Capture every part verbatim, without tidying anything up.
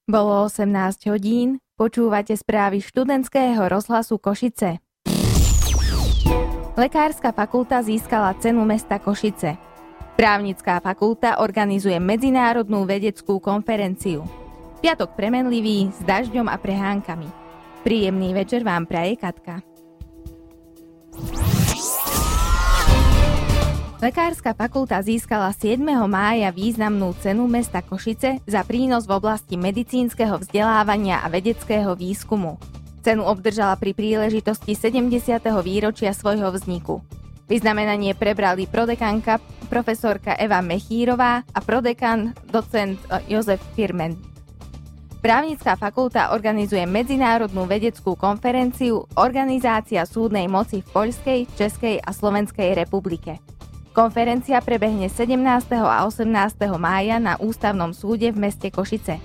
Bolo osemnásť hodín, počúvate správy študentského rozhlasu Košice. Lekárska fakulta získala cenu mesta Košice. Právnická fakulta organizuje medzinárodnú vedeckú konferenciu. Piatok premenlivý s dažďom a prehánkami. Príjemný večer vám praje Katka. Lekárska fakulta získala siedmeho mája významnú cenu mesta Košice za prínos v oblasti medicínskeho vzdelávania a vedeckého výskumu. Cenu obdržala pri príležitosti sedemdesiateho výročia svojho vzniku. Vyznamenanie prebrali prodekanka profesorka Eva Mechírová a prodekan docent Jozef Firment. Právnická fakulta organizuje medzinárodnú vedeckú konferenciu Organizácia súdnej moci v Poľskej, Českej a Slovenskej republike. Konferencia prebehne sedemnásteho a osemnásteho mája na Ústavnom súde v meste Košice.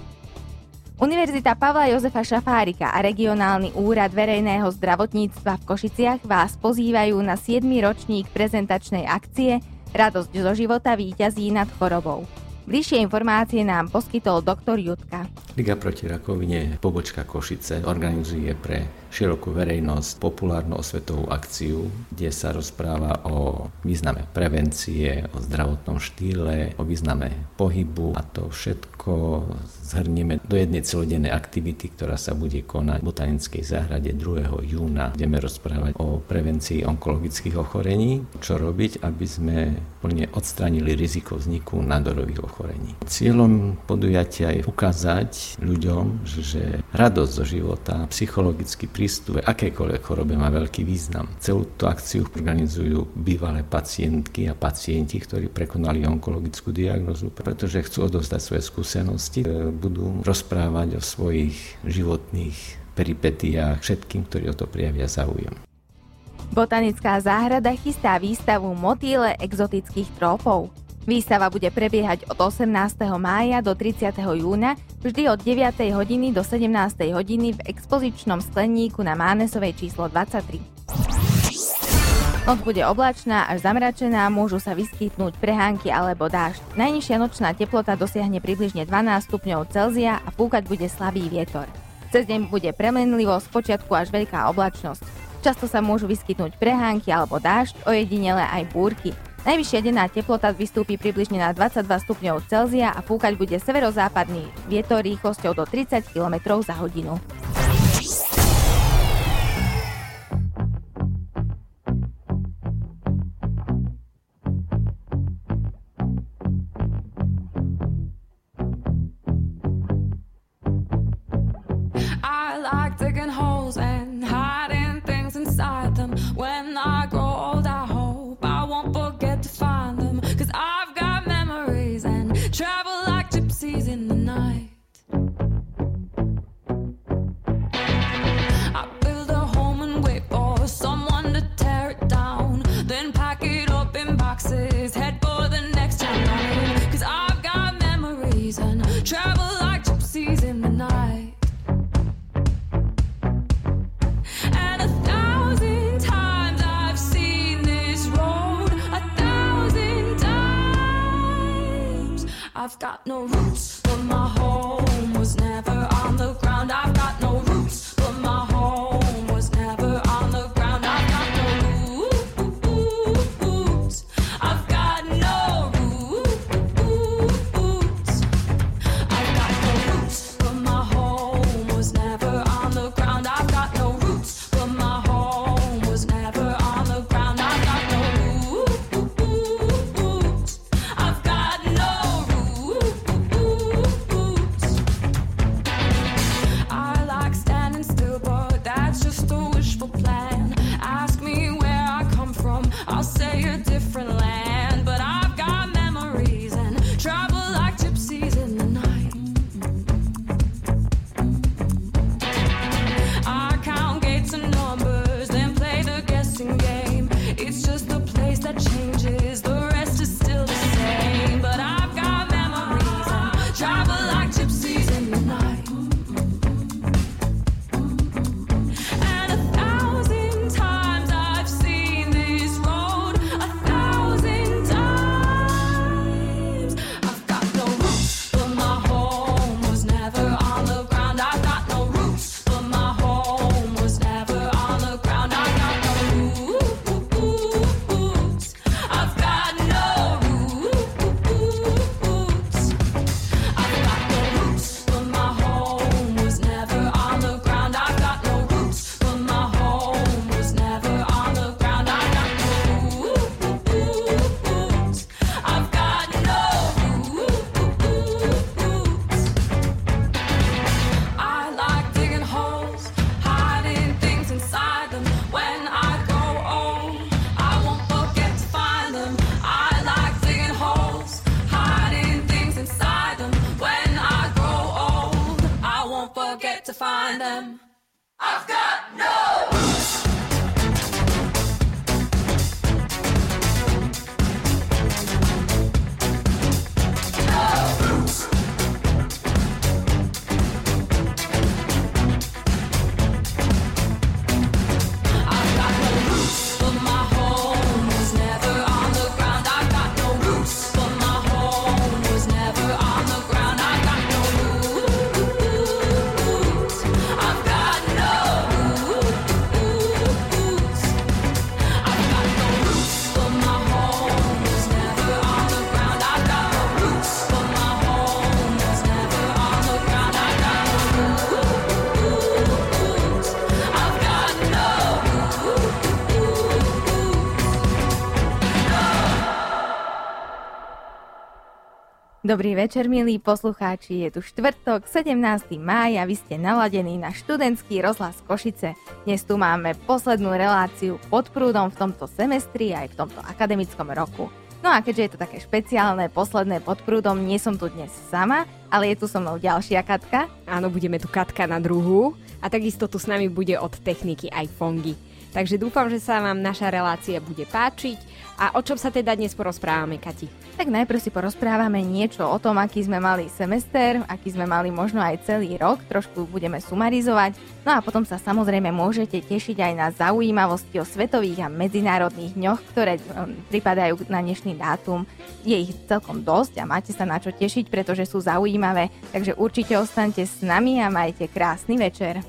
Univerzita Pavla Jozefa Šafárika a regionálny úrad verejného zdravotníctva v Košiciach vás pozývajú na siedmy ročník prezentačnej akcie Radosť zo života víťazí nad chorobou. Bližšie informácie nám poskytol doktor Jutka. Liga proti rakovine pobočka Košice organizuje pre širokú verejnosť populárnu osvetovú akciu, kde sa rozpráva o význame prevencie, o zdravotnom štýle, o význame pohybu a to všetko zhrnieme do jednej celodennej aktivity, ktorá sa bude konať v Botanickej záhrade druhého júna. Budeme rozprávať o prevencii onkologických ochorení, čo robiť, aby sme plne odstránili riziko vzniku nádorových ochorení. Cieľom podujatia je ukázať ľuďom, že radosť zo života, psychologický prístup k akejkoľvek chorobe má veľký význam. Celú tú akciu organizujú bývalé pacientky a pacienti, ktorí prekonali onkologickú diagnózu, pretože chcú odovzdať svoje skúsenosti, budú rozprávať o svojich životných peripetiách všetkým, ktorí o to prijavia záujem. Botanická záhrada chystá výstavu Motýle exotických trópov. Výstava bude prebiehať od osemnásteho mája do tridsiateho júna, vždy od deviatej hodiny do sedemnástej hodiny v expozičnom skleníku na Mánesovej číslo dvadsaťtri. Noc bude oblačná až zamračená, môžu sa vyskytnúť prehánky alebo dážď. Najnižšia nočná teplota dosiahne približne dvanásť stupňov Celzia a fúkať bude slabý vietor. Cez deň bude premenlivo, spočiatku až veľká oblačnosť. Často sa môžu vyskytnúť prehánky alebo dážď, ojedinele aj búrky. Najvyššia denná teplota vystúpi približne na dvadsaťdva stupňov Celzia a fúkať bude severozápadný vietor rýchlosťou do tridsať kilometrov za hodinu. I like digging holes and hiding things inside them. When I grow old, I hope I won't forget to find them. Cause I've got memories and travel like gypsies in the night. I build a home and wait for someone to tear it down. Then pack it up in boxes, head for the next town. Cause I've got memories and travel like gypsies in the night. I've got no roots, but my home was never on the ground. I've got no roots, but my home was never on the ground. I've got no roots. I've got no roots. I've got no roots, but my home was never on the ground. I've got no roots, but my home was never on the ground. I've got no roots. I've got no I'll say a different land, but I've got memories and travel like gypsies in the night. I count gates and numbers, then play the guessing game. It's just the place that changes, the rest is still the same. But I've got memories and travel like gypsies in the night. On the Dobrý večer, milí poslucháči, je tu štvrtok, sedemnásteho mája, vy ste naladení na študentský rozhlas Košice. Dnes tu máme poslednú reláciu pod prúdom v tomto semestri aj v tomto akademickom roku. No a keďže je to také špeciálne, posledné pod prúdom, nie som tu dnes sama, ale je tu so mnou ďalšia Katka. Áno, budeme tu Katka na druhú a takisto tu s nami bude od techniky aj Fongy. Takže dúfam, že sa vám naša relácia bude páčiť. A o čom sa teda dnes porozprávame, Kati? Tak najprv si porozprávame niečo o tom, aký sme mali semester, aký sme mali možno aj celý rok, trošku budeme sumarizovať. No a potom sa samozrejme môžete tešiť aj na zaujímavosti o svetových a medzinárodných dňoch, ktoré pripadajú na dnešný dátum. Je ich celkom dosť a máte sa na čo tešiť, pretože sú zaujímavé. Takže určite ostaňte s nami a majte krásny večer.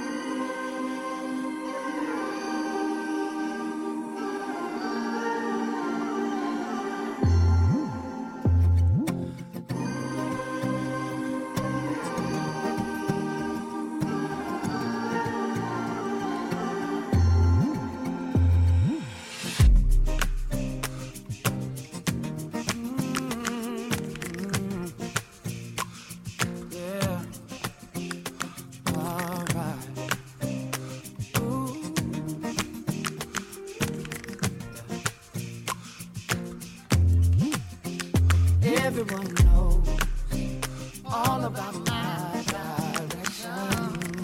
Everyone knows all about my direction,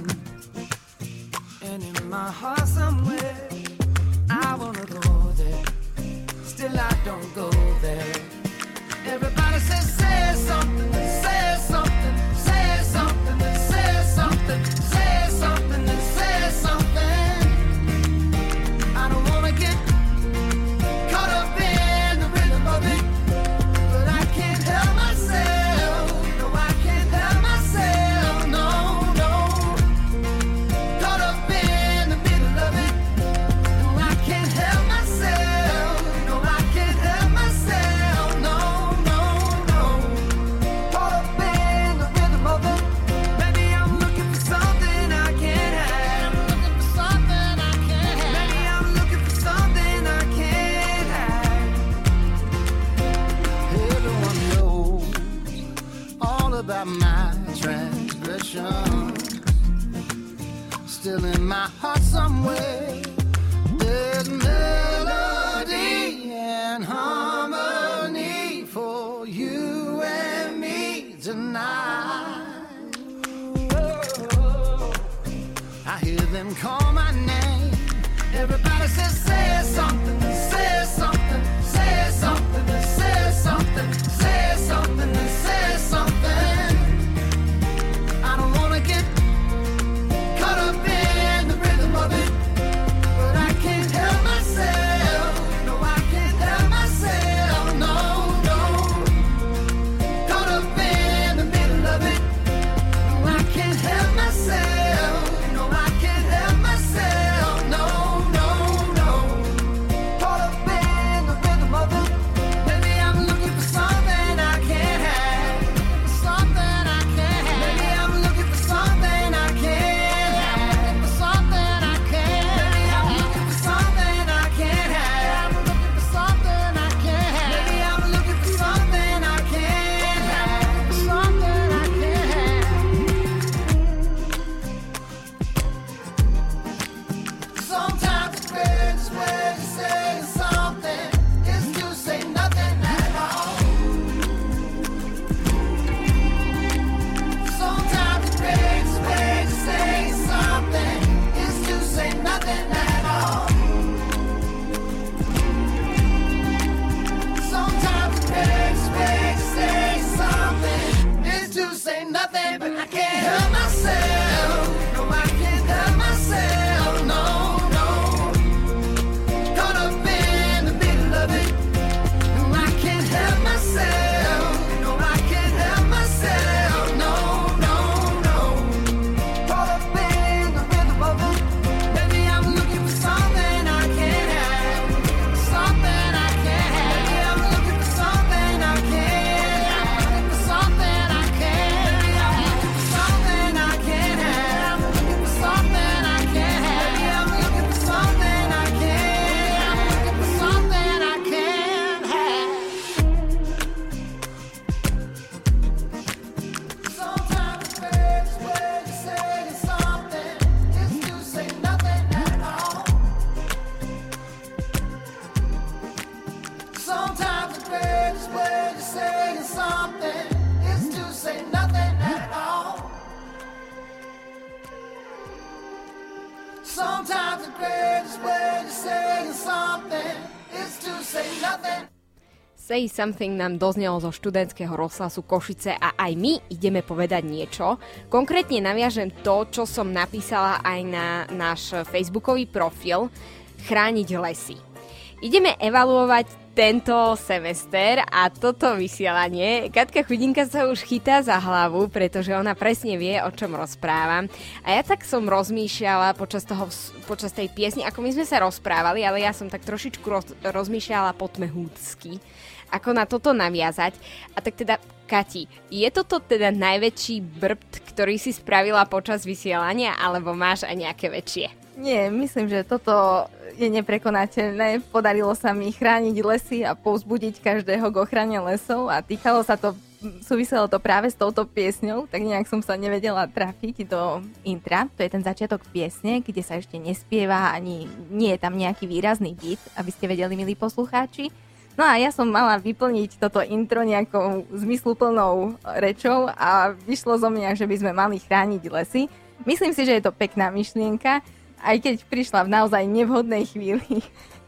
and in my heart somewhere I wanna go there, still I don't go there. Everybody says, say something, say something, say something, say something, say something, say something. I don't wanna get caught up in the rhythm of it. About my transgression, still in my heart somewhere there's melody and harmony for you and me tonight. Oh, I hear them call my name. Everybody says, say something, say something, say something, say something, say something, say something. Something something is to say nothing at all. Sometimes the greatest way to say something is to say nothing. Say Something nám doznelo zo študentského rozhlasu Košice a aj my ideme povedať niečo. Konkrétne naviažem to, čo som napísala aj na náš facebookový profil Chrániť lesy. Ideme evaluovať tento semester a toto vysielanie. Katka Chudinka sa už chytá za hlavu, pretože ona presne vie, o čom rozprávam. A ja tak som rozmýšľala počas, toho, počas tej piesne, ako my sme sa rozprávali, ale ja som tak trošičku roz, rozmýšľala po tmehúdsky, ako na toto naviazať. A tak teda, Kati, je toto teda najväčší brbt, ktorý si spravila počas vysielania, alebo máš aj nejaké väčšie? Nie, myslím, že toto je neprekonateľné. Podarilo sa mi chrániť lesy a povzbudiť každého k ochrane lesov a týkalo sa to, súviselo to práve s touto piesňou, tak nejak som sa nevedela trafiť do intra. To je ten začiatok piesne, kde sa ešte nespieva, ani nie je tam nejaký výrazný beat, aby ste vedeli, milí poslucháči. No a ja som mala vyplniť toto intro nejakou zmysluplnou rečou a vyšlo zo mňa, že by sme mali chrániť lesy. Myslím si, že je to pekná myšlienka, aj keď prišla v naozaj nevhodnej chvíli.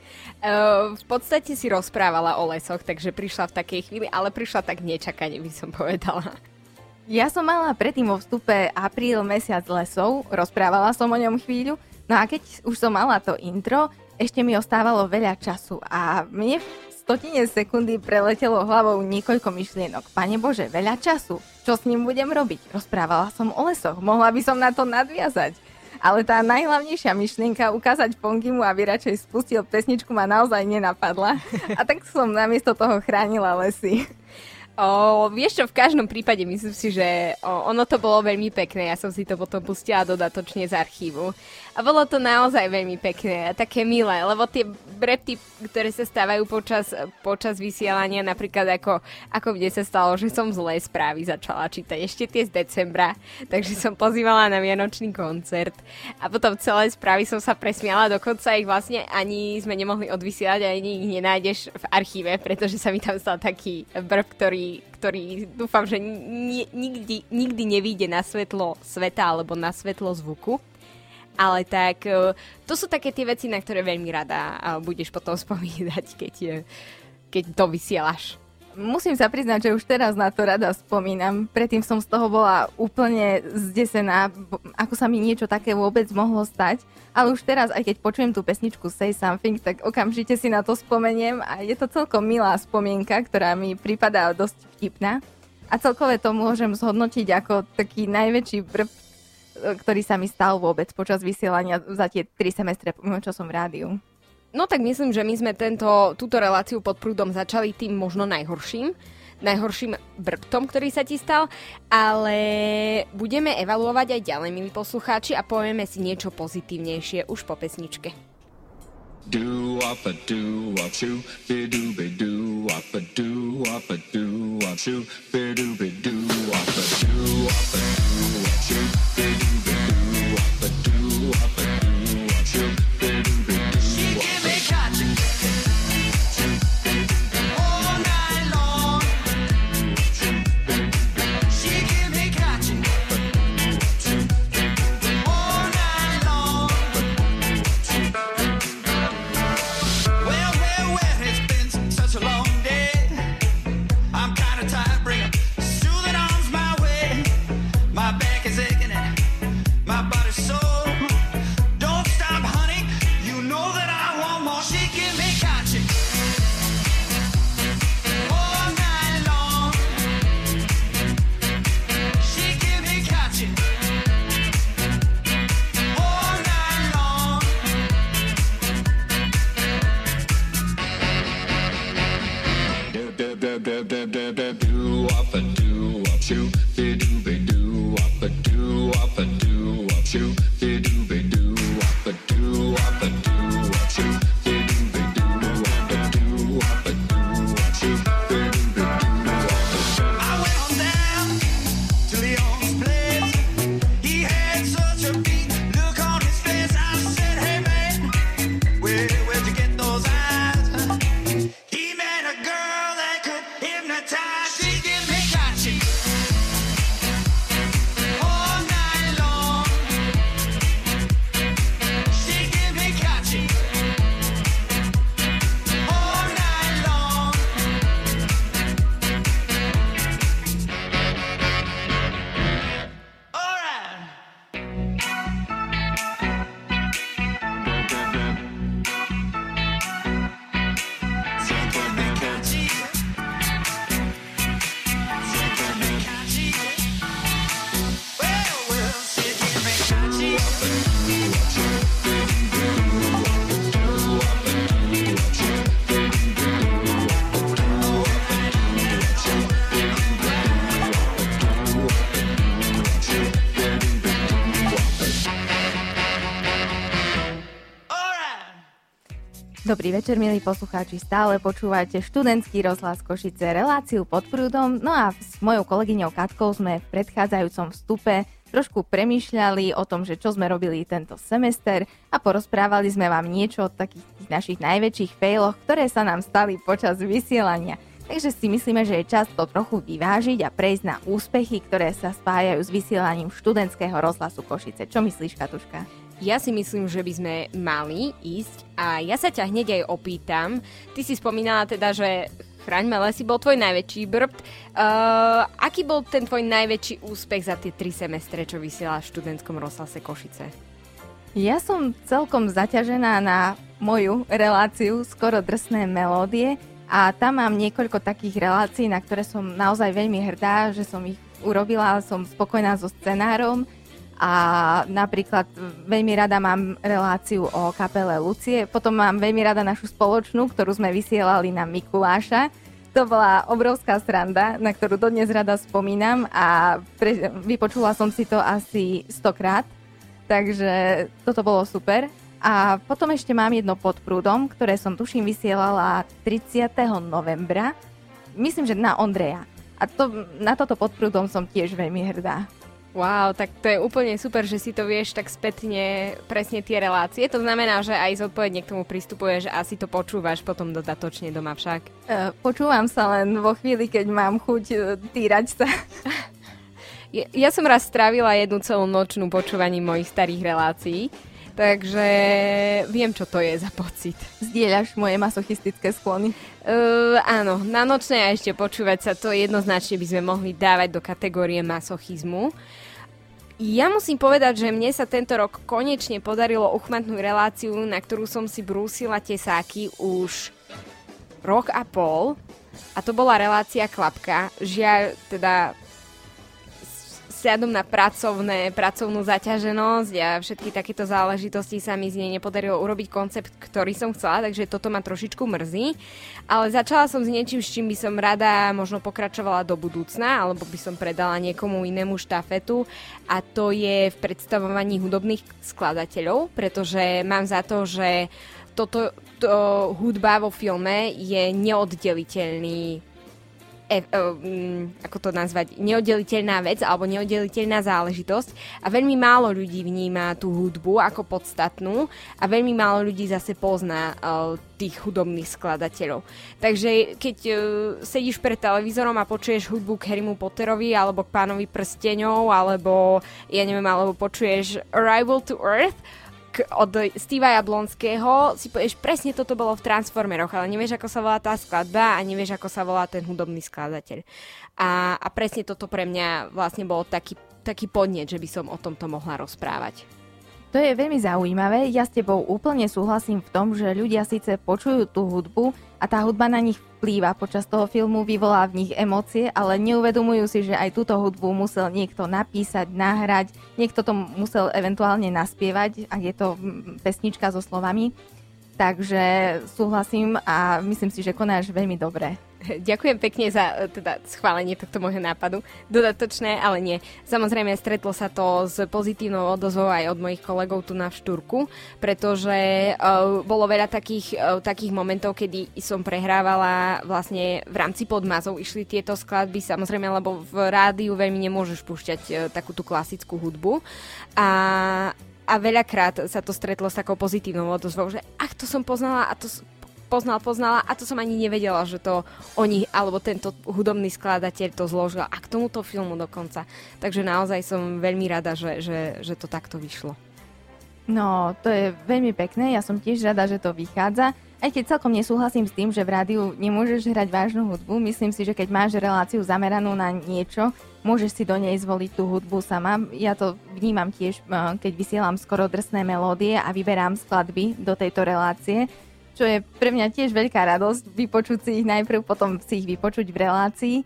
V podstate si rozprávala o lesoch, takže prišla v takej chvíli, ale prišla tak nečakane, by som povedala. Ja som mala predtým vo vstupe apríl mesiac lesov, rozprávala som o ňom chvíľu, no a keď už som mala to intro, ešte mi ostávalo veľa času a mne v stotine sekundy preletelo hlavou niekoľko myšlienok. Pane Bože, veľa času. Čo s ním budem robiť? Rozprávala som o lesoch, mohla by som na to nadviazať. Ale tá najhlavnejšia myšlienka ukázať Fongimu, aby radšej spustil pesničku, ma naozaj nenapadla. A tak som namiesto toho chránila lesy. O, vieš čo, v každom prípade myslím si, že o, ono to bolo veľmi pekné. Ja som si to potom pustila dodatočne z archívu. A bolo to naozaj veľmi pekné a také milé, lebo tie brepty, ktoré sa stávajú počas, počas vysielania, napríklad ako, ako mne sa stalo, že som zlé správy začala čítať ešte tie z decembra, takže som pozývala na vianočný koncert a potom celé správy som sa presmiala, dokonca ich vlastne ani sme nemohli odvysielať, ani ich nenájdeš v archíve, pretože sa mi tam stal taký brb, ktorý, ktorý dúfam, že ni- nikdy, nikdy nevíde na svetlo sveta alebo na svetlo zvuku. Ale tak, to sú také tie veci, na ktoré veľmi rada budeš potom spomínať, keď, keď to vysielaš. Musím sa priznať, že už teraz na to rada spomínam. Predtým som z toho bola úplne zdesená, ako sa mi niečo také vôbec mohlo stať. Ale už teraz, aj keď počujem tú pesničku Say Something, tak okamžite si na to spomeniem a je to celkom milá spomienka, ktorá mi pripadá dosť vtipná. A celkové to môžem zhodnotiť ako taký najväčší brb, ktorý sa mi stal vôbec počas vysielania za tie tri semestre, čo som v rádiu. No tak myslím, že my sme tento, túto reláciu pod prúdom začali tým možno najhorším, najhorším brbtom, ktorý sa ti stal, ale budeme evaluovať aj ďalej, milí poslucháči, a povieme si niečo pozitívnejšie už po pesničke. Do up a do up shoo be do be do up a do up a do up shoo be do be do up a do up a do up shoo be do be do up a do up a do up shoo be do be do. She give me cotton all night long. She give me cotton all night long. Well, well, well, it's been such a long day. I'm kinda tired, bring a soothing arms my way. My back is aching and my body's sore. Don't stop, honey, you know that I want more. She give me cotton all night long. She give me cotton all night long. Do do do do do do do do up a do up shoo be do be do up a do up a do up shoo be do be do up a do up a do up shoo be do be do up a do up a do up shoo be do be do up a do. I went on down to Leon's place. He had such a beat look on his face. I said, hey man, where, where'd you get those eyes? He met a girl that could hypnotize. Dobrý večer, milí poslucháči, stále počúvate študentský rozhlas Košice, reláciu Pod prúdom. No a s mojou kolegyňou Katkou sme v predchádzajúcom vstupe trošku premýšľali o tom, že čo sme robili tento semester a porozprávali sme vám niečo o takých tých našich najväčších failoch, ktoré sa nám stali počas vysielania. Takže si myslíme, že je čas to trochu vyvážiť a prejsť na úspechy, ktoré sa spájajú s vysielaním študentského rozhlasu Košice. Čo myslíš, Katuška? Ja si myslím, že by sme mali ísť a ja sa ťa hneď aj opýtam. Ty si spomínala teda, že Chraňme lesy bol tvoj najväčší brbt. Uh, aký bol ten tvoj najväčší úspech za tie tri semestre, čo vysiela v študentskom rozhlase Košice? Ja som celkom zaťažená na moju reláciu Skoro drsné melódie a tam mám niekoľko takých relácií, na ktoré som naozaj veľmi hrdá, že som ich urobila, som spokojná so scenárom. A napríklad veľmi rada mám reláciu o kapele Lucie, potom mám veľmi rada našu spoločnú, ktorú sme vysielali na Mikuláša. To bola obrovská sranda, na ktorú dodnes rada spomínam a pre, vypočula som si to asi stokrát, takže toto bolo super. A potom ešte mám jedno Pod prúdom, ktoré som tuším vysielala tridsiateho novembra, myslím, že na Ondreja. A to, na toto Pod prúdom som tiež veľmi hrdá. Wow, tak to je úplne super, že si to vieš tak spätne presne tie relácie. To znamená, že aj zodpovedne k tomu pristupuješ a asi to počúvaš potom dodatočne doma však. Uh, počúvam sa len vo chvíli, keď mám chuť uh, týrať sa. ja, ja som raz strávila jednu celú nočnú počúvaním mojich starých relácií, takže viem, čo to je za pocit. Zdieľaš moje masochistické sklony? Uh, áno, na nočné a ešte počúvať sa to jednoznačne by sme mohli dávať do kategórie masochizmu. Ja musím povedať, že mne sa tento rok konečne podarilo uchmatnúť reláciu, na ktorú som si brúsila tesáky už rok a pol. A to bola relácia Klapka. Žiaľ, teda vzhľadom na pracovné, pracovnú zaťaženosť a všetky takéto záležitosti sa mi z nej nepodarilo urobiť koncept, ktorý som chcela, takže toto ma trošičku mrzí. Ale začala som s niečím, s čím by som rada možno pokračovala do budúcna, alebo by som predala niekomu inému štafetu a to je v predstavovaní hudobných skladateľov, pretože mám za to, že toto to, hudba vo filme je neoddeliteľný E, um, ako to nazvať, neoddeliteľná vec alebo neoddeliteľná záležitosť a veľmi málo ľudí vníma tú hudbu ako podstatnú a veľmi málo ľudí zase pozná uh, tých hudobných skladateľov. Takže keď uh, sedíš pred televízorom a počuješ hudbu k Harrymu Potterovi alebo k Pánovi prsteňov alebo ja neviem, alebo počuješ Arrival to Earth od Steva Jablonského, si povieš, presne toto bolo v Transformeroch, ale nevieš, ako sa volá tá skladba a nevieš, ako sa volá ten hudobný skladateľ. A, a presne toto pre mňa vlastne bolo taký, taký podnet, že by som o tomto mohla rozprávať. To je veľmi zaujímavé. Ja s tebou úplne súhlasím v tom, že ľudia síce počujú tú hudbu a tá hudba na nich vplýva počas toho filmu, vyvolá v nich emócie, ale neuvedomujú si, že aj túto hudbu musel niekto napísať, nahrať, niekto to musel eventuálne naspievať, ak je to pesnička so slovami. Takže súhlasím a myslím si, že konáš veľmi dobre. Ďakujem pekne za teda schválenie tohto môjho nápadu. Dodatočné, ale nie. Samozrejme, stretlo sa to s pozitívnou odozvou aj od mojich kolegov tu na Štúrku, pretože uh, bolo veľa takých, uh, takých momentov, kedy som prehrávala vlastne v rámci podmazov. Išli tieto skladby, samozrejme, lebo v rádiu veľmi nemôžeš púšťať uh, takú tú klasickú hudbu. A A veľakrát sa to stretlo s takou pozitívnou odozvou, že ach, to som poznala a to poznal, poznala a to som ani nevedela, že to oni, alebo tento hudobný skladateľ to zložil a k tomuto filmu dokonca. Takže naozaj som veľmi rada, že, že, že to takto vyšlo. No, to je veľmi pekné, ja som tiež rada, že to vychádza. Aj keď celkom nesúhlasím s tým, že v rádiu nemôžeš hrať vážnu hudbu, myslím si, že keď máš reláciu zameranú na niečo, môžeš si do nej zvoliť tú hudbu sama. Ja to vnímam tiež, keď vysielam Skoro drsné melódie a vyberám skladby do tejto relácie, čo je pre mňa tiež veľká radosť vypočuť si ich najprv, potom si ich vypočuť v relácii.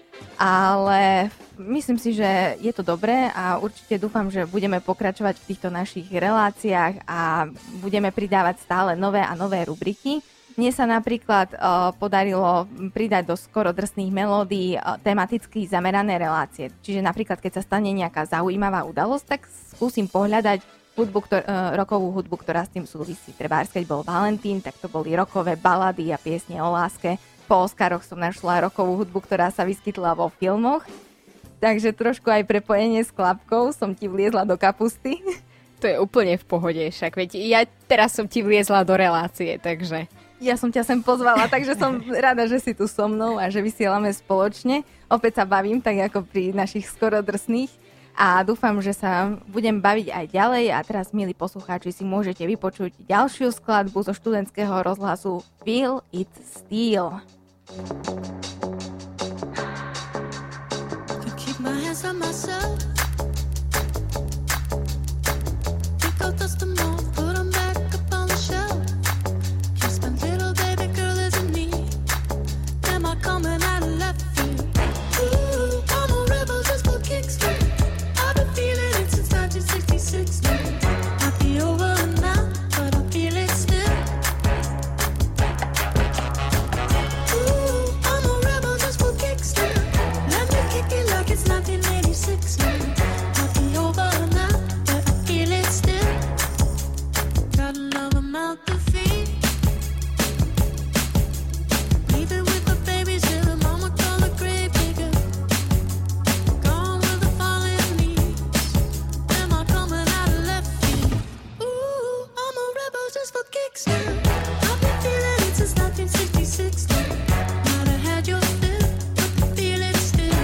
Ale myslím si, že je to dobré a určite dúfam, že budeme pokračovať v týchto našich reláciách a budeme pridávať stále nové a nové rubriky. Mne sa napríklad uh, podarilo pridať do Skoro drsných melódií uh, tematicky zamerané relácie. Čiže napríklad, keď sa stane nejaká zaujímavá udalosť, tak skúsim pohľadať hudbu, ktor- rokovú hudbu, ktorá s tým súvisí. Trebárs, keď bol Valentín, tak to boli rokové balady a piesne o láske. Po Oscaroch som našla rokovú hudbu, ktorá sa vyskytla vo filmoch. Takže trošku aj prepojenie s klapkou som ti vliezla do kapusty. To je úplne v pohode, však veď ja teraz som ti vliezla do relácie, takže... Ja som ťa sem pozvala, takže som rada, že si tu so mnou a že vysielame spoločne. Opäť sa bavím, tak ako pri našich skoro drsných. A dúfam, že sa budem baviť aj ďalej. A teraz, milí poslucháči, si môžete vypočuť ďalšiu skladbu zo študentského rozhlasu Feel It Still. My hands on myself. Pick out dust them all, put them back up on the shelf. Kiss my little baby girl isn't me. Am I coming out of left field? Ooh, I'm a rebel just for kicks. I've been feeling it since nineteen sixty-six. Might be over now, but I feel it still. Ooh, I'm a rebel just for kicks. Let me kick it like it's nineteen eighty-six. Might be over now, but I feel it still. Got another mouth to feed. Leaving with the babies till the mama call the grave digger. Gone with the fallen leaves. Am I coming out of left field? Ooh, I'm a rebel just for kicks now. I've been feeling it since nineteen sixty-six. Might have had your fill, but I feel it still.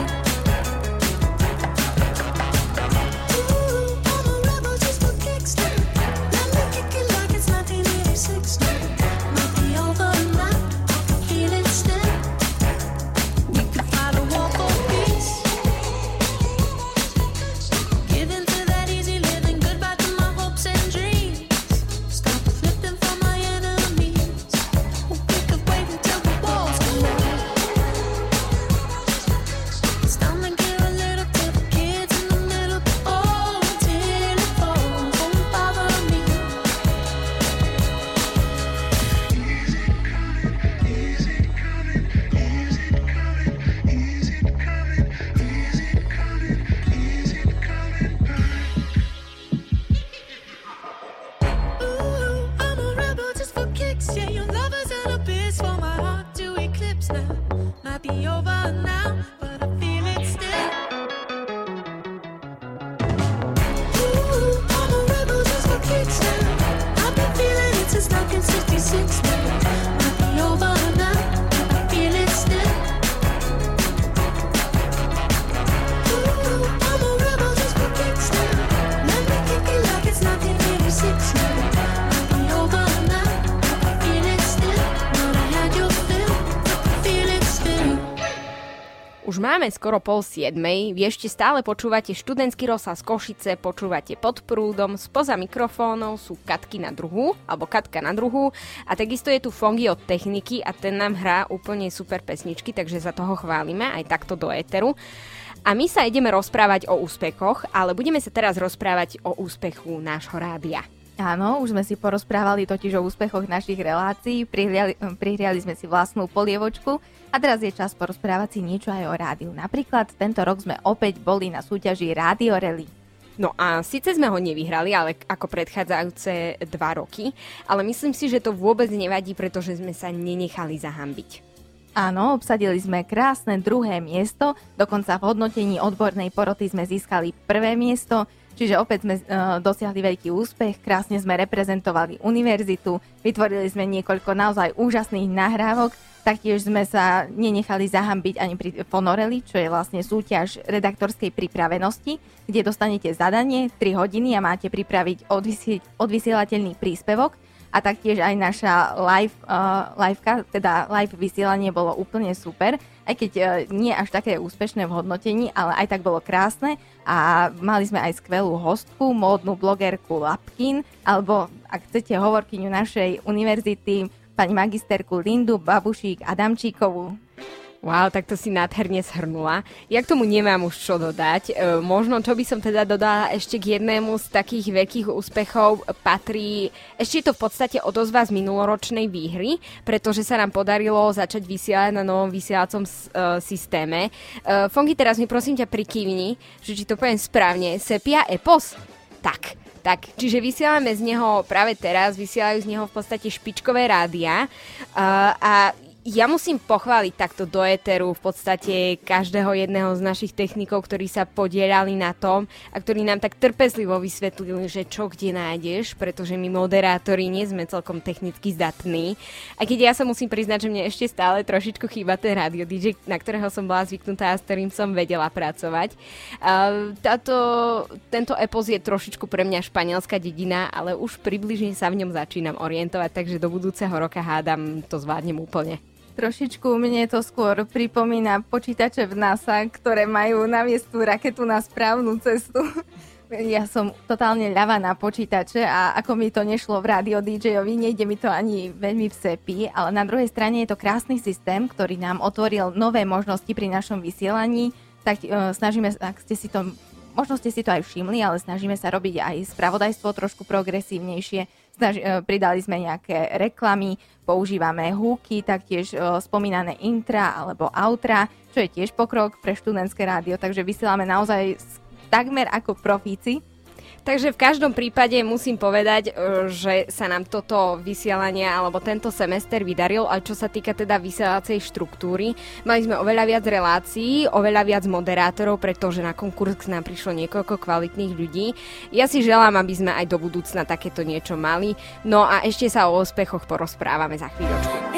Ooh, I'm a rebel just for kicks now. Let me kick it like it's nineteen eighty-six now. Might be over now, I can feel it still. We could fight a war for peace. Give in to that easy living, goodbye to my hopes and dreams. Stop flipping for my enemies. We'll pick up waiting till the walls come down. It's time to give a little to the kids in the middle. Oh, till it falls, won't bother me. Ooh, I'm a rebel just for kicks. Yeah, your lover's an abyss for my heart to eclipse now. Might be over now, but I feel it still. Ooh, I'm a rebel just for kicks now. I've been feeling it since nineteen sixty-six now. Might be over now, but I feel it still. Ooh, I'm a rebel just for kicks now. Let me kick it like it's nineteen eighty-six now. Might be over now, but I feel it still. Might have had your fill, but I feel it still. Už máme skoro pol siedmej, vy ešte stále počúvate študentský rozhlas Košice, počúvate Pod prúdom, spoza mikrofónov sú Katky na druhu, alebo Katka na druhu a takisto je tu Fongy od techniky a ten nám hrá úplne super pesničky, takže za toho chválime aj takto do éteru. A my sa ideme rozprávať o úspechoch, ale budeme sa teraz rozprávať o úspechu nášho rádia. Áno, už sme si porozprávali totiž o úspechoch našich relácií, prihriali, prihriali sme si vlastnú polievočku a teraz je čas porozprávať si niečo aj o rádiu. Napríklad tento rok sme opäť boli na súťaži Radio Rally. No a síce sme ho nevyhrali, ale ako predchádzajúce dva roky, ale myslím si, že to vôbec nevadí, pretože sme sa nenechali zahambiť. Áno, obsadili sme krásne druhé miesto, dokonca v hodnotení odbornej poroty sme získali prvé miesto, čiže opäť sme uh, dosiahli veľký úspech, krásne sme reprezentovali univerzitu, vytvorili sme niekoľko naozaj úžasných nahrávok, taktiež sme sa nenechali zahambiť ani pri Fonoreli, čo je vlastne súťaž redaktorskej pripravenosti, kde dostanete zadanie tri hodiny a máte pripraviť odvysi- odvysielateľný príspevok. A taktiež aj naša live, uh, liveka, teda live vysielanie bolo úplne super, aj keď uh, nie až také úspešné v hodnotení, ale aj tak bolo krásne a mali sme aj skvelú hostku, módnu blogerku Lapkin, alebo ak chcete hovorkyňu našej univerzity, pani magisterku Lindu Babušík Adamčíkovú. Wow, tak to si nádherne shrnula. Ja k tomu nemám už čo dodať. E, možno, čo by som teda dodala ešte k jednému z takých veľkých úspechov patrí, ešte je to v podstate odozva z minuloročnej výhry, pretože sa nám podarilo začať vysielať na novom vysielacom e, systéme. E, Fongy, teraz mi prosím ťa prikývni, že či to poviem správne, Sepia Epos. Tak. Tak, čiže vysielame z neho práve teraz, vysielajú z neho v podstate špičkové rádia uh, a ja musím pochváliť takto do éteru v podstate každého jedného z našich technikov, ktorí sa podielali na tom a ktorí nám tak trpezlivo vysvetlili, že čo kde nájdeš, pretože my moderátori nie sme celkom technicky zdatní. A keď ja sa musím priznať, že mne ešte stále trošičku chýba ten rádio dý džej, na ktorého som bola zvyknutá a s ktorým som vedela pracovať. Táto, tento epos je trošičku pre mňa španielská dedina, ale už približne sa v ňom začínam orientovať, takže do budúceho roka hádam to zvládnem úplne. Trošičku mne to skôr pripomína počítače v NASA, ktoré majú naviesť tú raketu na správnu cestu. Ja som totálne ľava na počítače a ako mi to nešlo v rádio dý džejovi, nejde mi to ani veľmi v sepi, ale na druhej strane je to krásny systém, ktorý nám otvoril nové možnosti pri našom vysielaní, tak e, snažíme, ak ste si to, možno ste si to aj všimli, ale snažíme sa robiť aj spravodajstvo trošku progresívnejšie. Snaži, pridali sme nejaké reklamy, používame húky, taktiež o, spomínané intra alebo outra, čo je tiež pokrok pre študentské rádio, takže vysielame naozaj takmer ako profíci. Takže v každom prípade musím povedať, že sa nám toto vysielanie alebo tento semester vydaril, aj čo sa týka teda vysielacej štruktúry. Mali sme oveľa viac relácií, oveľa viac moderátorov, pretože na konkurs k nám prišlo niekoľko kvalitných ľudí. Ja si želám, aby sme aj do budúcna takéto niečo mali. No a ešte sa o úspechoch porozprávame za chvíľočku.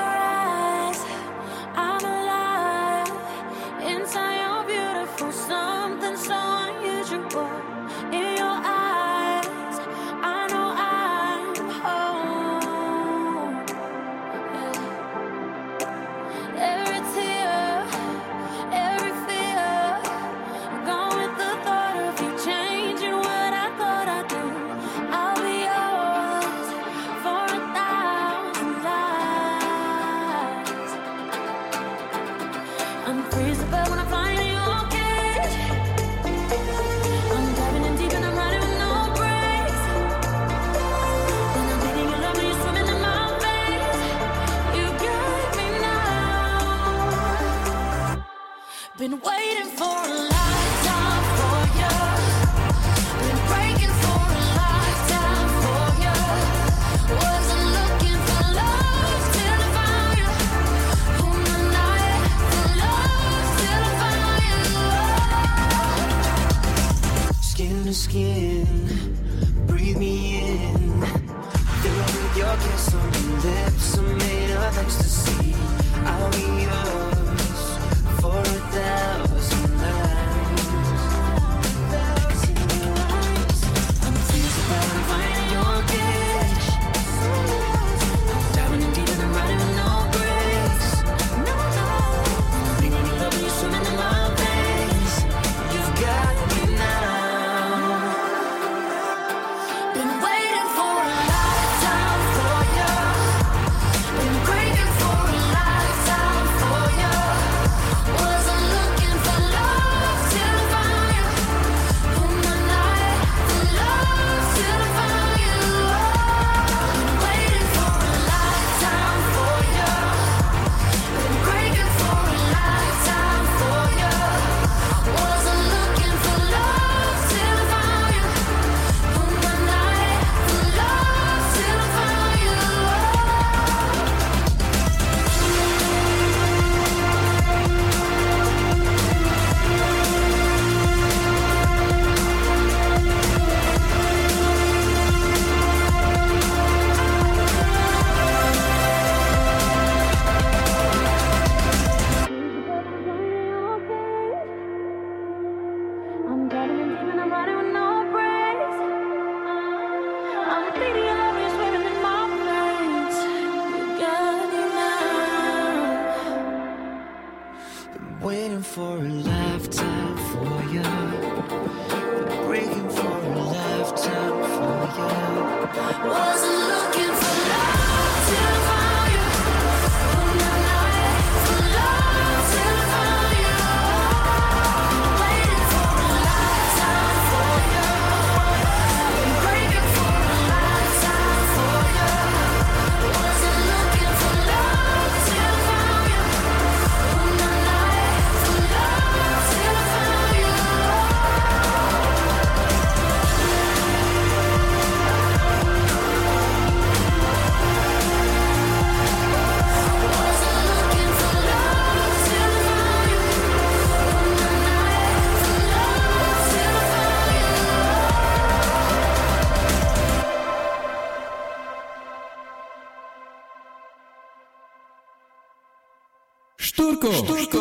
Been waiting for a lifetime for you. Been breaking for a lifetime for you. Wasn't looking for love till I found you. On the night for love till I found you. Skin to skin, breathe me in. Fill up with your kiss on your lips, I'm made of ecstasy. I'll be yours for a thousand nights. Thousand nights. I'm teased about finding your cage. I'm diving in deep and I'm riding with no brakes. No, no. Thinking you love when you're swimming in my veins. You've got me now. Been waiting for a lifetime for you. Been breaking for a lifetime for you. Wasn't looking for love till I found you. On the night for love till I found you. Been waiting for a lifetime for you. Been breaking for a lifetime for you. Wasn't looking for love till I found you. On the night for love till I found you. I'm diving in deep and I'm riding with no brakes. I'm bleeding your love, you're swimming in my veins. You got me now. Been waiting for a lifetime for you. Been breaking for a lifetime for you. Wasn't looking for love till I found you. On the night for love till I found you. Waiting for a lifetime for you. Been breaking for a lifetime for you. Wasn't looking for love till I found you. On the night for love till I found you. Štúrko. Štúrko.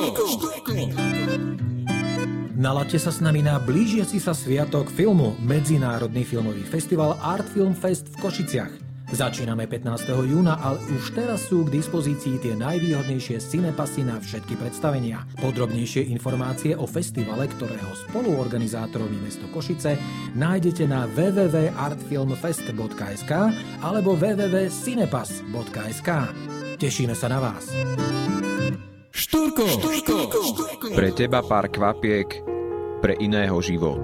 Nalaďte sa s nami na blížiaci sa sviatok filmu, Medzinárodný filmový festival Art Film Fest v Košiciach. Začíname pätnásteho júna, ale už teraz sú k dispozícii tie najvýhodnejšie cinepasy na všetky predstavenia. Podrobnejšie informácie o festivale, ktorého spoluorganizátorom je mesto Košice, nájdete na w w w bodka art film fest bodka es ka alebo w w w bodka cinepass bodka es ka. Tešíme sa na vás. Štúrko. Štúrko. Pre teba pár kvapiek, pre iného život.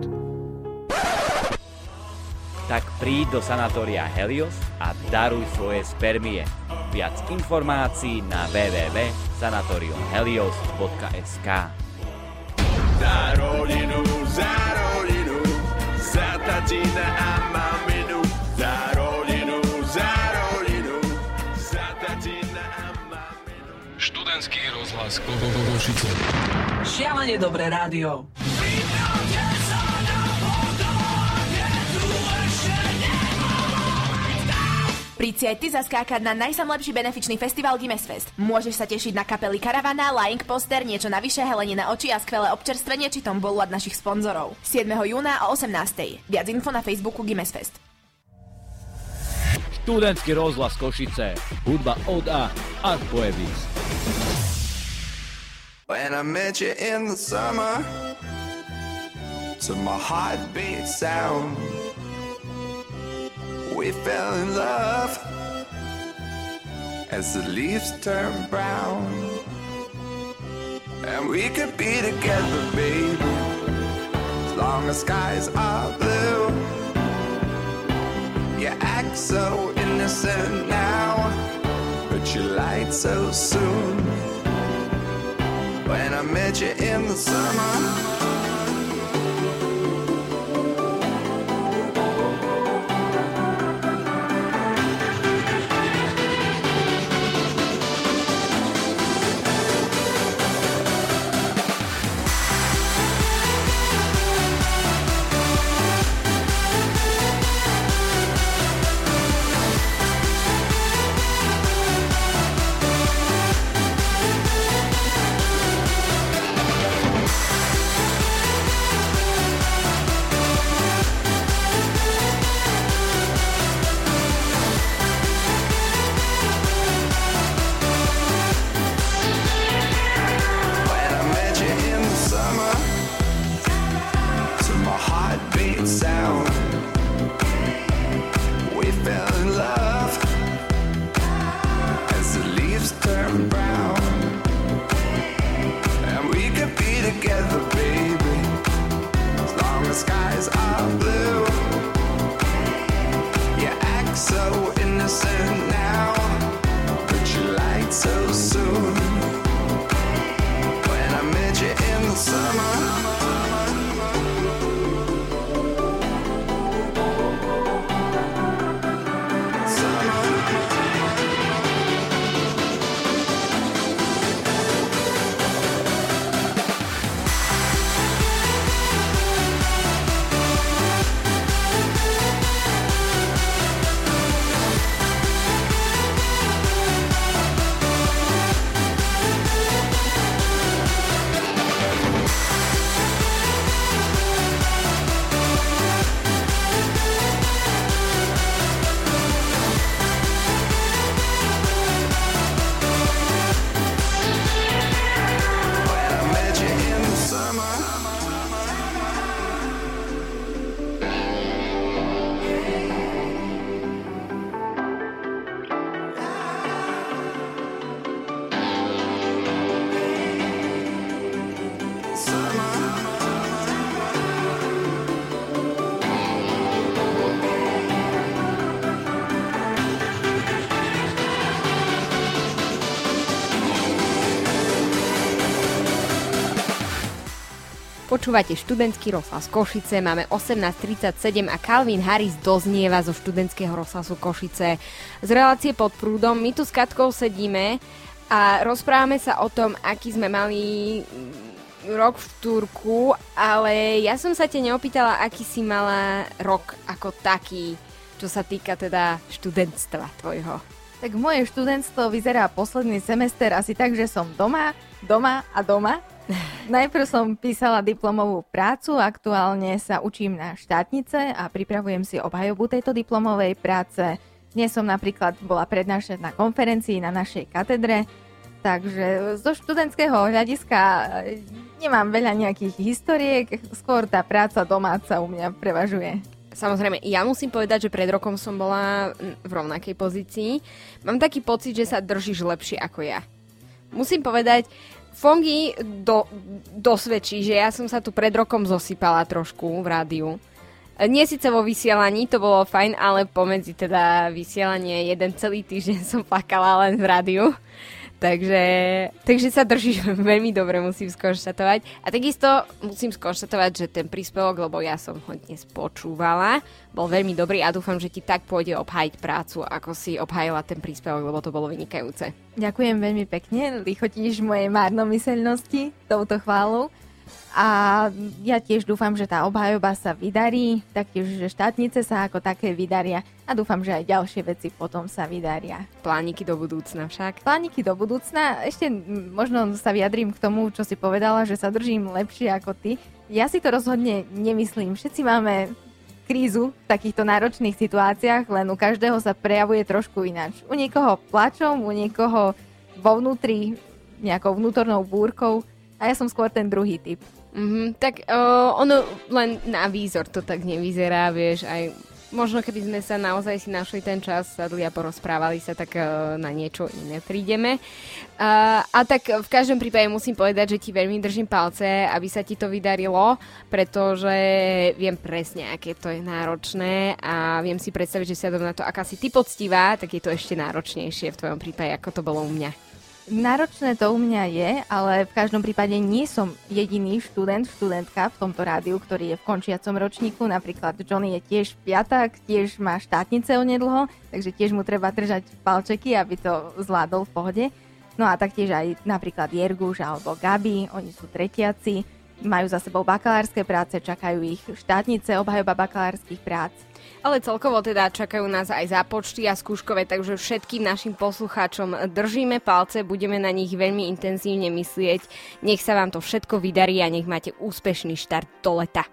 Tak príď do sanatória Helios a daruj svoje spermie. Viac informácií na w w w bodka sanatorium helios bodka es ka. Za rodinu, za rodinu, za tatína a maminu. Za rodinu, za rodinu, za tatína a maminu. Študentský rozhlas Košice. Šialene dobré rádio. Príď si aj ty zaskákať na najsamlepší benefičný festival Gimes Fest. Môžeš sa tešiť na kapely Karavana, Lying Poster, niečo navyše, helenie na oči a skvelé občerstvenie či tombolu od našich sponzorov. siedmeho júna o osemnástej. Viac info na Facebooku Gimes Fest. Študentský rozhlas Košice. Hudba od A až po Ebix. When I met you in the summer, to my heartbeat sound, we fell in love as the leaves turn brown, and we could be together, baby, as long as skies are blue. You act so innocent now, but you lied so soon. When I met you in the summer, Počúvate študentský rozhlas Košice, máme osemnásť tridsaťsedem a Calvin Harris doznieva zo študentského rozhlasu Košice. Z relácie Pod prúdom my tu s Katkou sedíme a rozprávame sa o tom, aký sme mali rok v Turku, ale ja som sa ťa neopýtala, aký si mala rok ako taký, čo sa týka teda študentstva tvojho. Tak moje študentstvo vyzerá posledný semester asi tak, že som doma, doma a doma. Najprv som písala diplomovú prácu, aktuálne sa učím na štátnice a pripravujem si obhajobu tejto diplomovej práce. Dnes som napríklad bola prednášať na konferencii na našej katedre, takže zo študentského hľadiska nemám veľa nejakých historiek, skôr tá práca domáca u mňa prevažuje. Samozrejme, ja musím povedať, že pred rokom som bola v rovnakej pozícii. Mám taký pocit, že sa držíš lepšie ako ja. Musím povedať, Fongy do, dosvedčí, že ja som sa tu pred rokom zosypala trošku v rádiu. Nie síce vo vysielaní, to bolo fajn, ale pomedzi teda vysielanie jeden celý týždeň som plakala len v rádiu. Takže, takže sa držíš veľmi dobre, musím skonštatovať. A takisto musím skonštatovať, že ten príspevok, lebo ja som ho dnes počúvala, bol veľmi dobrý a dúfam, že ti tak pôjde obhájiť prácu, ako si obhájila ten príspevok, lebo to bolo vynikajúce. Ďakujem veľmi pekne, lichotíš mojej márnomyselnosti touto chválou. A ja tiež dúfam, že tá obhajoba sa vydarí, taktiež, že štátnice sa ako také vydaria a dúfam, že aj ďalšie veci potom sa vydaria. Plániky do budúcna však? Plániky do budúcna, ešte možno sa vyjadrím k tomu, čo si povedala, že sa držím lepšie ako ty. Ja si to rozhodne nemyslím, všetci máme krízu v takýchto náročných situáciách, len u každého sa prejavuje trošku ináč. U niekoho plačom, u niekoho vo vnútri nejakou vnútornou búrkou a ja som skôr ten druhý typ. Mm-hmm, tak uh, ono len na výzor to tak nevyzerá, vieš, aj možno keby sme sa naozaj si našli ten čas, sadli a porozprávali sa, tak uh, na niečo iné prídeme. Uh, a tak v každom prípade musím povedať, že ti veľmi držím palce, aby sa ti to vydarilo, pretože viem presne, aké to je náročné a viem si predstaviť, že si na to, aká si ty poctivá, tak je to ešte náročnejšie v tvojom prípade, ako to bolo u mňa. Náročné to u mňa je, ale v každom prípade nie som jediný študent, študentka v tomto rádiu, ktorý je v končiacom ročníku. Napríklad Johnny je tiež piatak, tiež má štátnice onedlho, takže tiež mu treba držať palčeky, aby to zvládol v pohode. No a taktiež aj napríklad Jerguš alebo Gabi, oni sú tretiaci, majú za sebou bakalárske práce, čakajú ich štátnice, obhajoba bakalárskych prác. Ale celkovo teda čakajú nás aj zápočty a skúškové, takže všetkým našim poslucháčom držíme palce, budeme na nich veľmi intenzívne myslieť. Nech sa vám to všetko vydarí a nech máte úspešný štart do leta.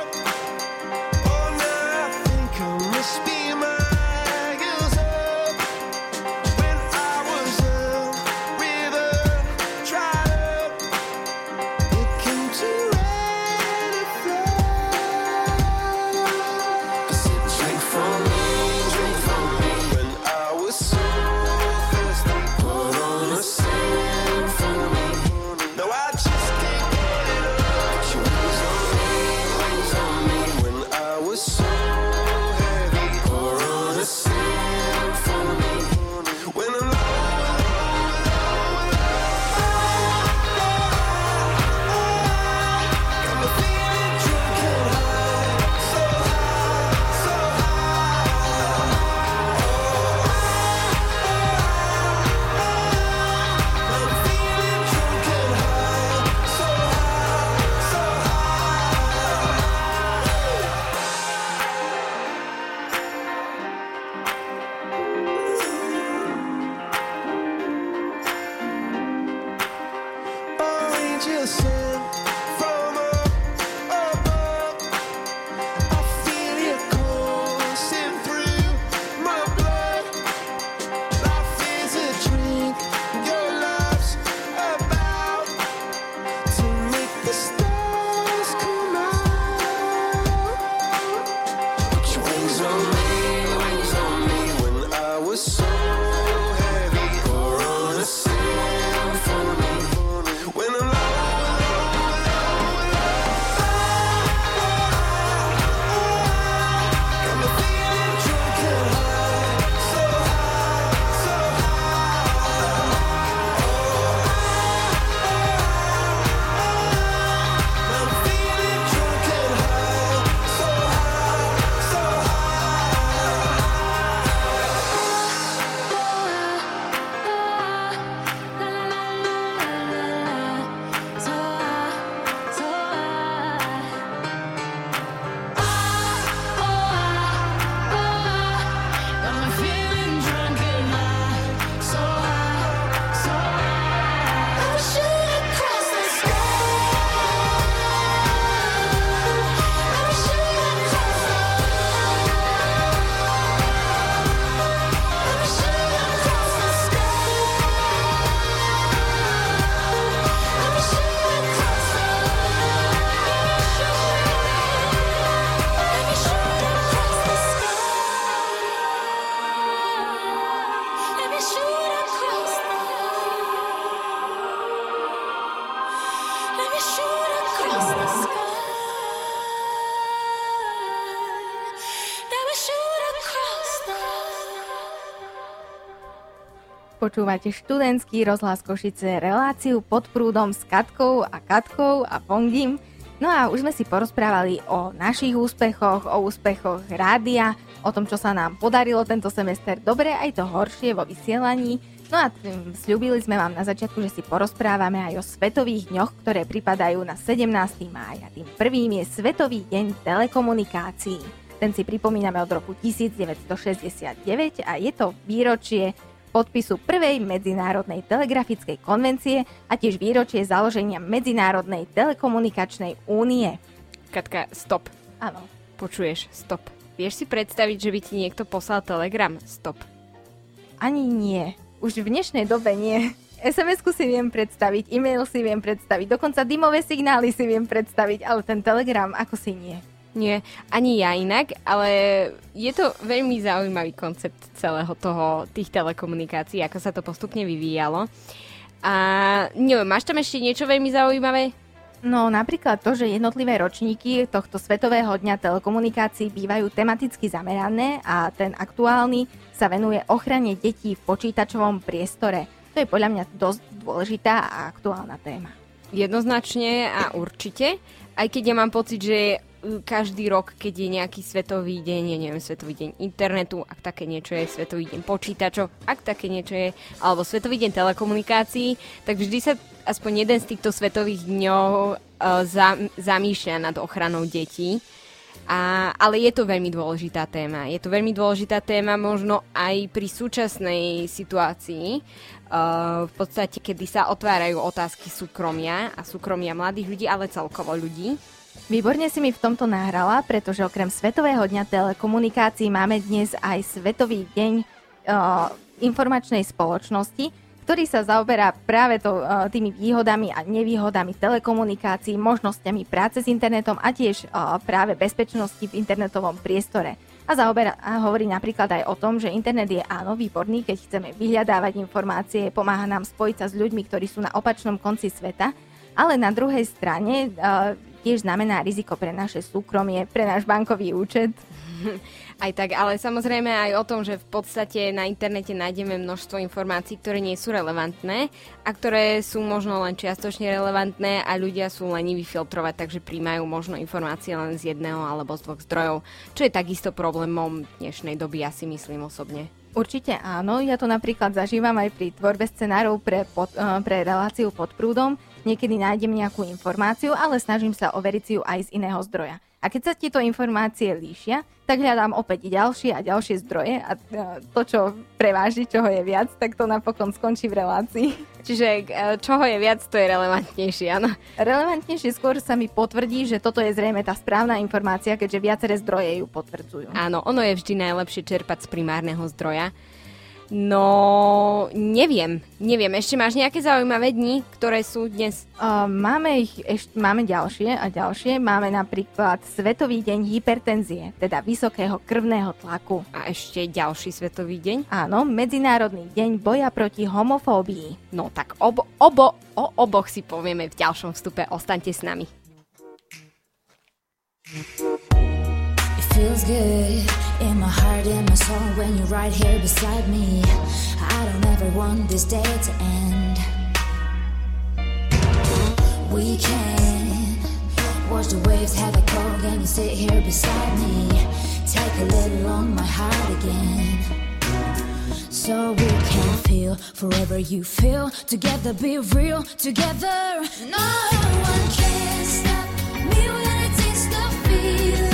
Must be my počúvate študentský rozhlas Košice, reláciu Pod prúdom s Katkou a Katkou a Pongim. No a už sme si porozprávali o našich úspechoch, o úspechoch rádia, o tom, čo sa nám podarilo tento semester dobre, aj to horšie vo vysielaní. No a sľúbili sme vám na začiatku, že si porozprávame aj o svetových dňoch, ktoré pripadajú na sedemnásteho mája. Tým prvým je Svetový deň telekomunikácií. Ten si pripomíname od roku devätnásťstošesťdesiatdeväť a je to výročie podpisu prvej medzinárodnej telegrafickej konvencie a tiež výročie založenia Medzinárodnej telekomunikačnej únie. Katka, stop. Áno. Počuješ, stop. Vieš si predstaviť, že by ti niekto poslal telegram? Stop. Ani nie. Už v dnešnej dobe nie. es em esku si viem predstaviť, e-mail si viem predstaviť, dokonca dymové signály si viem predstaviť, ale ten telegram ako si nie. Nie, ani ja inak, ale je to veľmi zaujímavý koncept celého toho, tých telekomunikácií, ako sa to postupne vyvíjalo. A neviem, máš tam ešte niečo veľmi zaujímavé? No napríklad to, že jednotlivé ročníky tohto Svetového dňa telekomunikácií bývajú tematicky zamerané a ten aktuálny sa venuje ochrane detí v počítačovom priestore. To je podľa mňa dosť dôležitá a aktuálna téma. Jednoznačne a určite, aj keď ja mám pocit, že každý rok, keď je nejaký svetový deň, je neviem, svetový deň internetu, ak také niečo je, svetový deň počítačov, ak také niečo je, alebo svetový deň telekomunikácií, tak vždy sa aspoň jeden z týchto svetových dňov uh, za, zamýšľa nad ochranou detí. A, ale je to veľmi dôležitá téma. Je to veľmi dôležitá téma možno aj pri súčasnej situácii, uh, v podstate, kedy sa otvárajú otázky súkromia a súkromia mladých ľudí, ale celkovo ľudí. Výborne si mi v tomto nahrala, pretože okrem Svetového dňa telekomunikácií máme dnes aj Svetový deň uh, informačnej spoločnosti, ktorý sa zaoberá práve to, uh, tými výhodami a nevýhodami telekomunikácií, možnosťami práce s internetom a tiež uh, práve bezpečnosti v internetovom priestore. A, zaoberá, a hovorí napríklad aj o tom, že internet je áno výborný, keď chceme vyhľadávať informácie, pomáha nám spojiť sa s ľuďmi, ktorí sú na opačnom konci sveta, ale na druhej strane uh, tiež znamená riziko pre naše súkromie, pre náš bankový účet. Aj tak, ale samozrejme aj o tom, že v podstate na internete nájdeme množstvo informácií, ktoré nie sú relevantné a ktoré sú možno len čiastočne relevantné a ľudia sú leniví filtrovať, takže príjmajú možno informácie len z jedného alebo z dvoch zdrojov, čo je takisto problémom dnešnej doby, ja si myslím osobne. Určite áno, ja to napríklad zažívam aj pri tvorbe scenárov pre, pod, pre reláciu Pod prúdom. Niekedy nájdem nejakú informáciu, ale snažím sa overiť si ju aj z iného zdroja. A keď sa tieto informácie líšia, tak hľadám opäť ďalšie a ďalšie zdroje a to, čo preváži, čoho je viac, tak to napokon skončí v relácii. Čiže čoho je viac, to je relevantnejšie, áno? Relevantnejšie skôr sa mi potvrdí, že toto je zrejme tá správna informácia, keďže viaceré zdroje ju potvrdzujú. Áno, ono je vždy najlepšie čerpať z primárneho zdroja. No, neviem, neviem. Ešte máš nejaké zaujímavé dni, ktoré sú dnes? Uh, máme ich, ešte, máme ďalšie a ďalšie. Máme napríklad Svetový deň hypertenzie, teda vysokého krvného tlaku. A ešte ďalší Svetový deň? Áno, Medzinárodný deň boja proti homofóbii. No tak obo, obo, o oboch si povieme v ďalšom vstupe. Ostaňte s nami. Feels good in my heart and my soul when you're right here beside me. I don't ever want this day to end. We can watch the waves have a cold and you sit here beside me. Take a little on my heart again. So we can feel forever you feel. Together be real, together. No one can stop me when I taste the feeling.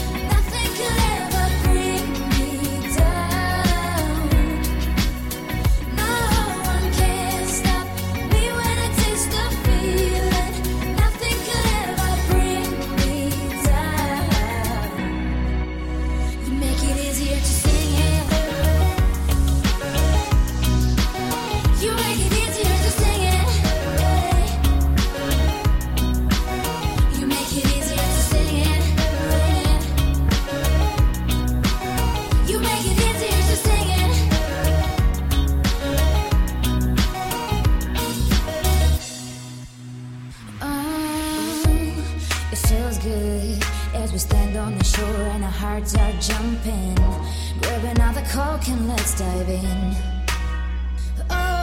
Hearts are jumping, grabbing out the coke and let's dive in. Oh,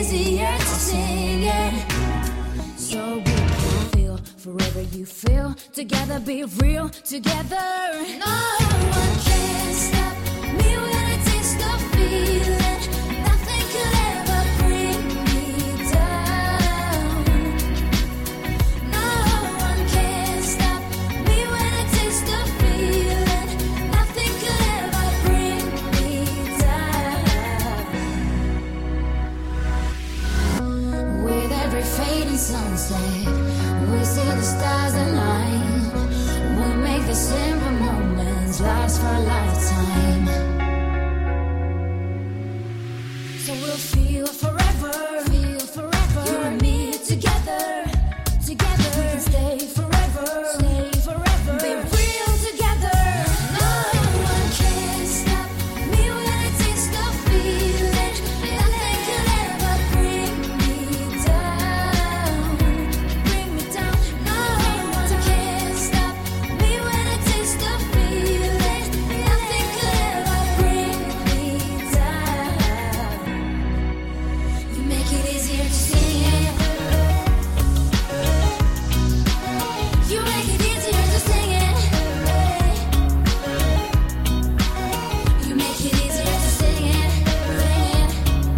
easier to sing it. So we can feel forever you feel. Together be real together. No one can stop me when I taste the feeling. Nothing could ever bring me down. No one can stop me when I taste the feeling. Nothing could ever bring me down. With every fading sunset, we see the stars align. We make the simple moments last for a lifetime. So we'll feel forever, feel forever. You and me together, together. We can stay forever, stay forever. Be real together. No one can stop me when I taste the feeling. Nothing could ever bring me down, bring me down. No one can stop me when I taste the feeling. Nothing could ever bring me down. You make it easier to sing it. You make it easier to sing it. You make it easier to sing it. Sing it.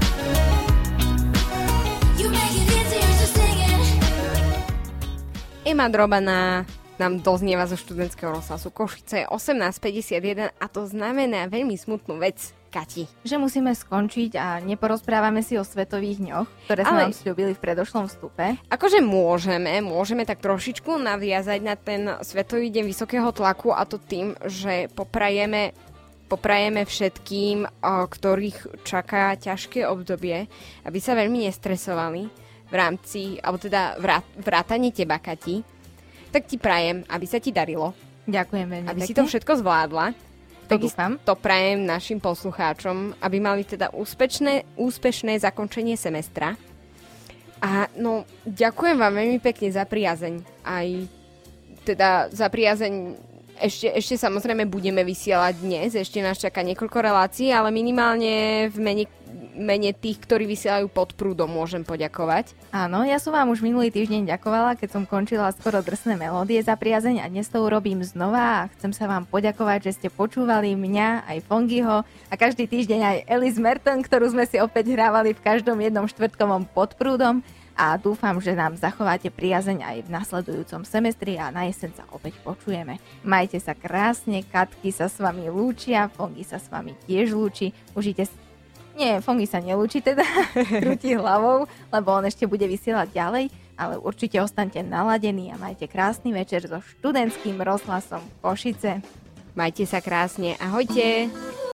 You make it easier to sing it. Ema Drobaná nám doznieva zo študentského rozhlasu Košice osemnásť päťdesiatjeden a to znamená veľmi smutnú vec, Kati. Že musíme skončiť a neporozprávame si o svetových dňoch, ktoré sme Ale- vám sľúbili v predošlom vstupe. Akože môžeme, môžeme tak trošičku naviazať na ten Svetový deň vysokého tlaku a to tým, že poprajeme, poprajeme všetkým, o, ktorých čaká ťažké obdobie, aby sa veľmi nestresovali v rámci, alebo teda vrát, vrátane teba, Kati. Tak ti prajem, aby sa ti darilo. Ďakujem veľmi Aby si pekne. to všetko zvládla. To Takisto dúfam. to prajem našim poslucháčom, aby mali teda úspešné, úspešné zakončenie semestra. A no, ďakujem vám veľmi pekne za priazeň. Aj teda za priazeň ešte, ešte samozrejme budeme vysielať dnes, ešte nás čaká niekoľko relácií, ale minimálne v mene, mene tých, ktorí vysielajú pod prúdom, môžem poďakovať. Áno, ja som vám už minulý týždeň ďakovala, keď som končila skoro drsné melódie za priazeň a dnes to urobím znova a chcem sa vám poďakovať, že ste počúvali mňa, aj Fongyho a každý týždeň aj Alice Merton, ktorú sme si opäť hrávali v každom jednom štvrtkovom pod prúdom a dúfam, že nám zachováte priazeň aj v nasledujúcom semestri a na jeseň sa opäť počujeme. Majte sa krásne, Katky sa s vami lúčia, Fongy sa s vami tiež lúči, užite si. Nie, Fongy sa nelúči teda, krúti hlavou, lebo on ešte bude vysielať ďalej, ale určite ostaňte naladení a majte krásny večer so študentským rozhlasom Košice. Majte sa krásne, ahojte!